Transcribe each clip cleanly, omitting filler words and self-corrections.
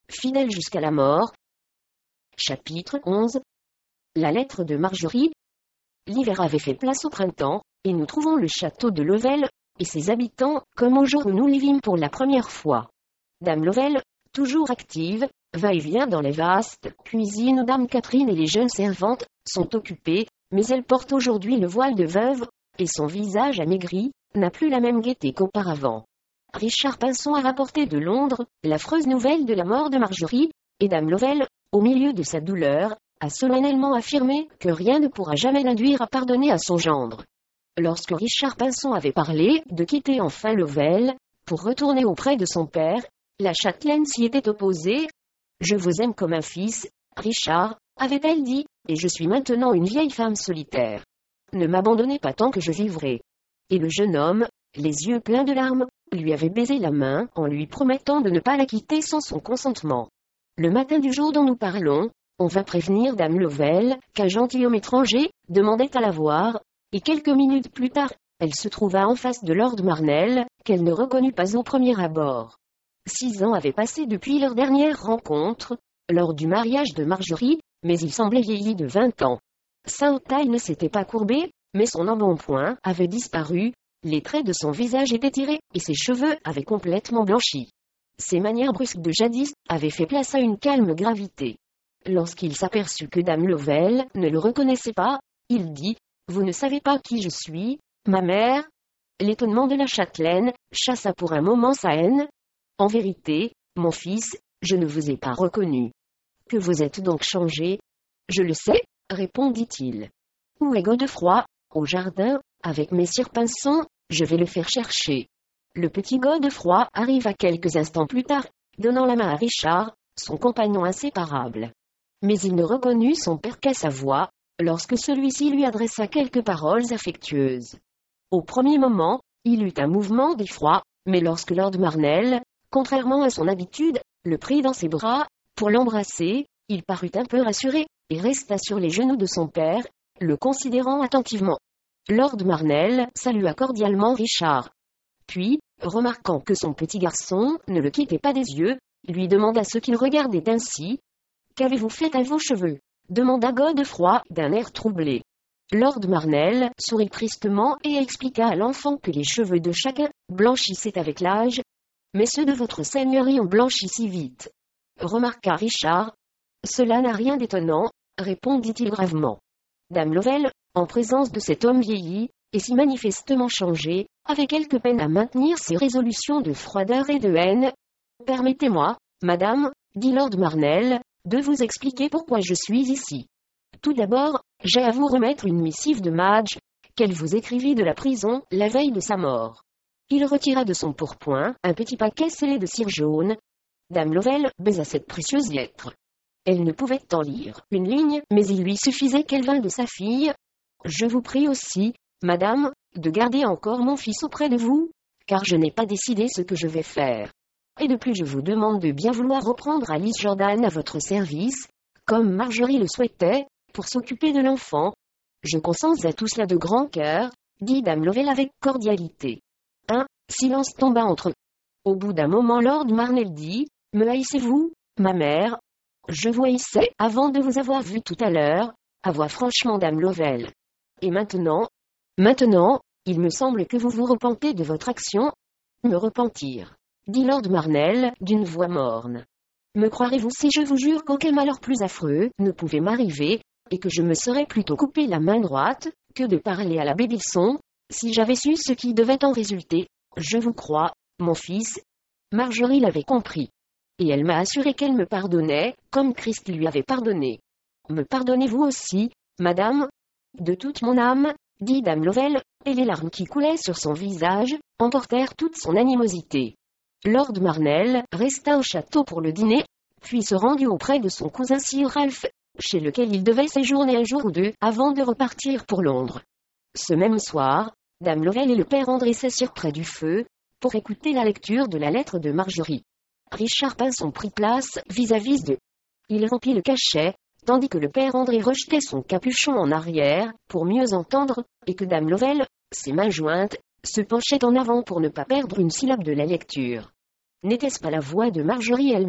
fidèle jusqu'à la mort. Chapitre 11. La lettre de Marjorie. L'hiver avait fait place au printemps, et nous trouvons le château de Lovell, et ses habitants, comme au jour où nous y vîmes pour la première fois. Dame Lovell, toujours active, va-et-vient dans les vastes cuisines où Dame Catherine et les jeunes servantes sont occupées, mais elle porte aujourd'hui le voile de veuve, et son visage amaigri n'a plus la même gaieté qu'auparavant. Richard Pinson a rapporté de Londres l'affreuse nouvelle de la mort de Marjorie, et Dame Lovell, au milieu de sa douleur, a solennellement affirmé que rien ne pourra jamais l'induire à pardonner à son gendre. Lorsque Richard Pinson avait parlé de quitter enfin Lovell, pour retourner auprès de son père, la châtelaine s'y était opposée. « Je vous aime comme un fils, Richard, avait-elle dit, et je suis maintenant une vieille femme solitaire. Ne m'abandonnez pas tant que je vivrai. » Et le jeune homme, les yeux pleins de larmes, lui avait baisé la main en lui promettant de ne pas la quitter sans son consentement. Le matin du jour dont nous parlons, on vint prévenir Dame Lovell qu'un gentilhomme étranger demandait à la voir, et quelques minutes plus tard, elle se trouva en face de Lord Marnell, qu'elle ne reconnut pas au premier abord. 6 ans avaient passé depuis leur dernière rencontre, lors du mariage de Marjorie, mais il semblait vieilli de 20 ans. Sa haute taille ne s'était pas courbée, mais son embonpoint avait disparu, les traits de son visage étaient tirés, et ses cheveux avaient complètement blanchi. Ses manières brusques de jadis avaient fait place à une calme gravité. Lorsqu'il s'aperçut que Dame Lovell ne le reconnaissait pas, il dit « Vous ne savez pas qui je suis, ma mère ?» L'étonnement de la châtelaine chassa pour un moment sa haine. « En vérité, mon fils, je ne vous ai pas reconnu. Que vous êtes donc changé ?»« Je le sais, » répondit-il. « Où est Godefroy ? Au jardin, avec messire Pinson, je vais le faire chercher. » Le petit Godefroy arriva quelques instants plus tard, donnant la main à Richard, son compagnon inséparable. Mais il ne reconnut son père qu'à sa voix, lorsque celui-ci lui adressa quelques paroles affectueuses. Au premier moment, il eut un mouvement d'effroi, mais lorsque Lord Marnell, contrairement à son habitude, le prit dans ses bras, pour l'embrasser, il parut un peu rassuré, et resta sur les genoux de son père, le considérant attentivement. Lord Marnell salua cordialement Richard. Puis, remarquant que son petit garçon ne le quittait pas des yeux, lui demanda ce qu'il regardait ainsi. « Qu'avez-vous fait à vos cheveux ?» demanda Godefroy d'un air troublé. Lord Marnell sourit tristement et expliqua à l'enfant que les cheveux de chacun blanchissaient avec l'âge, mais ceux de votre seigneurie ont blanchi si vite. Remarqua Richard. « Cela n'a rien d'étonnant, » répondit-il gravement. Dame Lovell, en présence de cet homme vieilli, et si manifestement changé, avait quelque peine à maintenir ses résolutions de froideur et de haine. « Permettez-moi, madame, » dit Lord Marnell, « de vous expliquer pourquoi je suis ici. Tout d'abord, j'ai à vous remettre une missive de Madge, qu'elle vous écrivit de la prison la veille de sa mort. » Il retira de son pourpoint un petit paquet scellé de cire jaune. Dame Lovell baisa cette précieuse lettre. Elle ne pouvait en lire une ligne, mais il lui suffisait qu'elle vînt de sa fille. « Je vous prie aussi, madame, de garder encore mon fils auprès de vous, car je n'ai pas décidé ce que je vais faire. Et de plus je vous demande de bien vouloir reprendre Alice Jordan à votre service, comme Marjorie le souhaitait, pour s'occuper de l'enfant. Je consens à tout cela de grand cœur, » dit Dame Lovell avec cordialité. Un silence tomba entre eux. Au bout d'un moment Lord Marnell dit, « Me haïssez-vous, ma mère ? Je vous haïssais avant de vous avoir vu tout à l'heure, » avoua franchement Dame Lovell. « Et maintenant, il me semble que vous vous repentez de votre action. » « Me repentir, » dit Lord Marnell d'une voix morne. « Me croirez-vous si je vous jure qu'aucun malheur plus affreux ne pouvait m'arriver, et que je me serais plutôt coupé la main droite, que de parler à l'abbé Bilson, si j'avais su ce qui devait en résulter. Je vous crois, mon fils. » Marjorie l'avait compris. Et elle m'a assuré qu'elle me pardonnait, comme Christ lui avait pardonné. « Me pardonnez-vous aussi, madame ? » « De toute mon âme, » dit Dame Lovell, et les larmes qui coulaient sur son visage emportèrent toute son animosité. Lord Marnell resta au château pour le dîner, puis se rendit auprès de son cousin Sir Ralph, chez lequel il devait séjourner un jour ou deux avant de repartir pour Londres. Ce même soir, Dame Lovell et le père André s'assirent près du feu, pour écouter la lecture de la lettre de Marjorie. Richard Pinson prit place vis-à-vis d'eux. Il remplit le cachet, tandis que le père André rejetait son capuchon en arrière, pour mieux entendre, et que Dame Lovell, ses mains jointes, se penchait en avant pour ne pas perdre une syllabe de la lecture. N'était-ce pas la voix de Marjorie elle-même,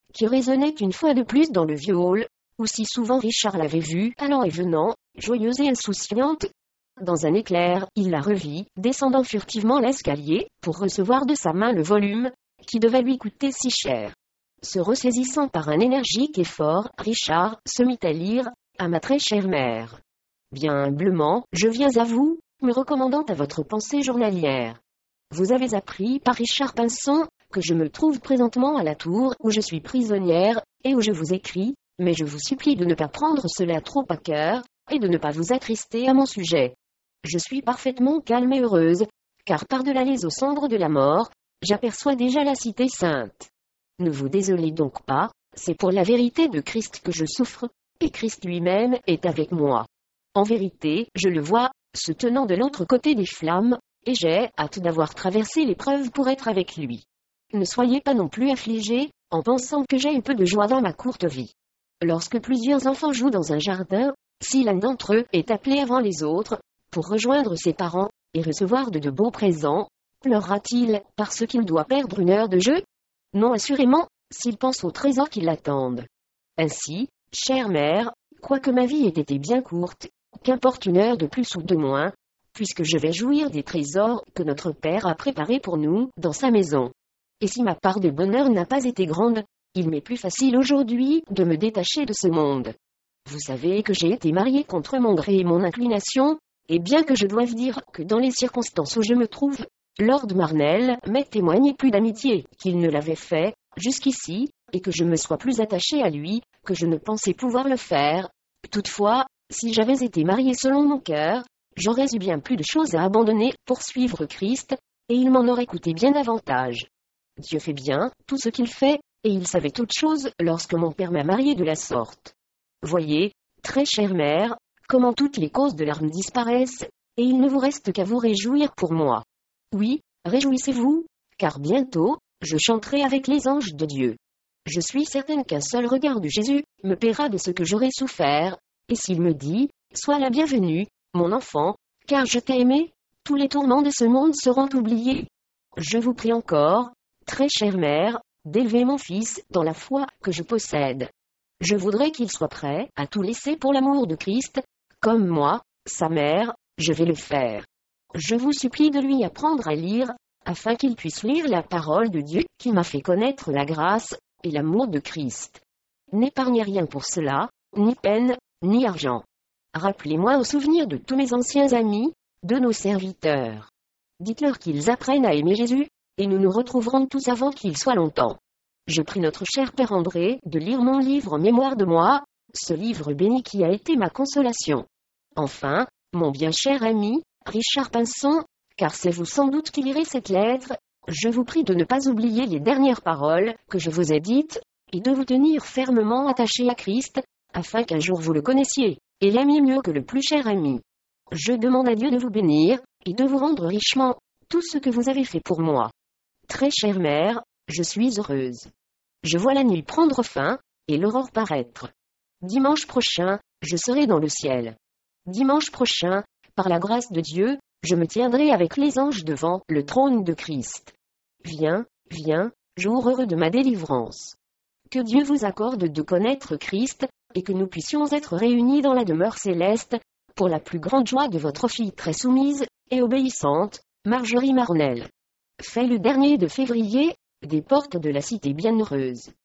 qui résonnait une fois de plus dans le vieux hall, où si souvent Richard l'avait vue, allant et venant, joyeuse et insouciante. Dans un éclair, il la revit, descendant furtivement l'escalier, pour recevoir de sa main le volume, qui devait lui coûter si cher. Se ressaisissant par un énergique effort, Richard se mit à lire, à ma très chère mère. Bien humblement, je viens à vous, me recommandant à votre pensée journalière. Vous avez appris par Richard Pinson, que je me trouve présentement à la tour où je suis prisonnière, et où je vous écris, mais je vous supplie de ne pas prendre cela trop à cœur, et de ne pas vous attrister à mon sujet. Je suis parfaitement calme et heureuse, car par-delà les eaux sombres de la mort, j'aperçois déjà la cité sainte. Ne vous désolez donc pas, c'est pour la vérité de Christ que je souffre, et Christ lui-même est avec moi. En vérité, je le vois, se tenant de l'autre côté des flammes, et j'ai hâte d'avoir traversé l'épreuve pour être avec lui. Ne soyez pas non plus affligés, en pensant que j'ai eu peu de joie dans ma courte vie. Lorsque plusieurs enfants jouent dans un jardin, si l'un d'entre eux est appelé avant les autres, pour rejoindre ses parents, et recevoir de beaux présents, pleurera-t-il parce qu'il doit perdre une heure de jeu? Non, assurément, s'il pense aux trésors qui l'attendent. Ainsi, chère mère, quoique ma vie ait été bien courte, qu'importe une heure de plus ou de moins, puisque je vais jouir des trésors que notre Père a préparés pour nous dans sa maison. Et si ma part de bonheur n'a pas été grande, il m'est plus facile aujourd'hui de me détacher de ce monde. Vous savez que j'ai été mariée contre mon gré et mon inclination, et bien que je doive dire que dans les circonstances où je me trouve, Lord Marnell m'ait témoigné plus d'amitié qu'il ne l'avait fait, jusqu'ici, et que je me sois plus attachée à lui, que je ne pensais pouvoir le faire. Toutefois, si j'avais été mariée selon mon cœur, j'aurais eu bien plus de choses à abandonner pour suivre Christ, et il m'en aurait coûté bien davantage. Dieu fait bien tout ce qu'il fait, et il savait toutes choses lorsque mon père m'a mariée de la sorte. Voyez, très chère mère, comment toutes les causes de larmes disparaissent, et il ne vous reste qu'à vous réjouir pour moi. Oui, réjouissez-vous, car bientôt, je chanterai avec les anges de Dieu. Je suis certaine qu'un seul regard de Jésus me paiera de ce que j'aurai souffert, et s'il me dit, sois la bienvenue, mon enfant, car je t'ai aimé, tous les tourments de ce monde seront oubliés. Je vous prie encore, très chère mère, d'élever mon fils dans la foi que je possède. Je voudrais qu'il soit prêt à tout laisser pour l'amour de Christ, comme moi, sa mère, je vais le faire. Je vous supplie de lui apprendre à lire, afin qu'il puisse lire la parole de Dieu qui m'a fait connaître la grâce et l'amour de Christ. N'épargnez rien pour cela, ni peine, ni argent. Rappelez-moi au souvenir de tous mes anciens amis, de nos serviteurs. Dites-leur qu'ils apprennent à aimer Jésus, et nous nous retrouverons tous avant qu'il soit longtemps. Je prie notre cher Père André de lire mon livre en mémoire de moi, ce livre béni qui a été ma consolation. Enfin, mon bien cher ami, Richard Pinson, car c'est vous sans doute qui lirez cette lettre, je vous prie de ne pas oublier les dernières paroles que je vous ai dites, et de vous tenir fermement attaché à Christ, afin qu'un jour vous le connaissiez, et l'aimiez mieux que le plus cher ami. Je demande à Dieu de vous bénir, et de vous rendre richement tout ce que vous avez fait pour moi. Très chère mère, je suis heureuse. Je vois la nuit prendre fin, et l'aurore paraître. Dimanche prochain, je serai dans le ciel. Dimanche prochain, par la grâce de Dieu, je me tiendrai avec les anges devant le trône de Christ. Viens, viens, jour heureux de ma délivrance. Que Dieu vous accorde de connaître Christ, et que nous puissions être réunis dans la demeure céleste, pour la plus grande joie de votre fille très soumise et obéissante, Marjorie Marnell. Fait le dernier de février, des portes de la cité bienheureuse.